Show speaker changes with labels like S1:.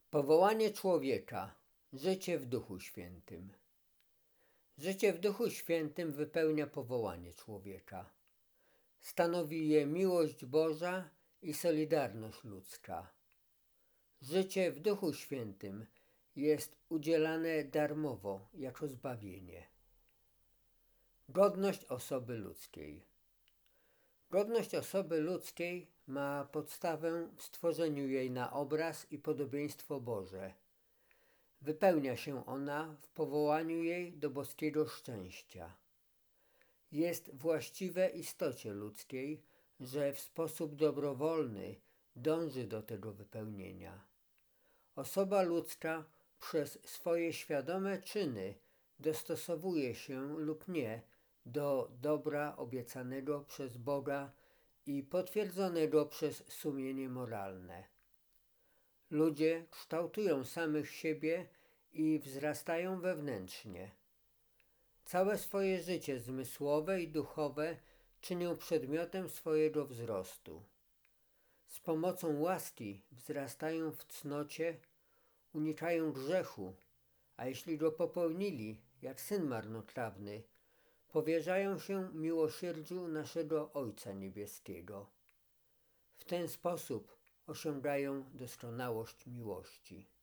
S1: Powołanie człowieka. Życie w Duchu Świętym. Życie w Duchu Świętym wypełnia powołanie człowieka. Stanowi je miłość Boża i solidarność ludzka. Życie w Duchu Świętym jest udzielane darmowo jako zbawienie. Godność osoby ludzkiej. Godność osoby ludzkiej ma podstawę w stworzeniu jej na obraz i podobieństwo Boże. Wypełnia się ona w powołaniu jej do boskiego szczęścia. Jest właściwe istocie ludzkiej, że w sposób dobrowolny dąży do tego wypełnienia. Osoba ludzka przez swoje świadome czyny dostosowuje się lub nie do dobra obiecanego przez Boga i potwierdzonego przez sumienie moralne. Ludzie kształtują samych siebie i wzrastają wewnętrznie. Całe swoje życie zmysłowe i duchowe czynią przedmiotem swojego wzrostu. Z pomocą łaski wzrastają w cnocie, unikają grzechu, a jeśli go popełnili, jak syn marnotrawny, powierzają się miłosierdziu naszego Ojca Niebieskiego. W ten sposób osiągają doskonałość miłości.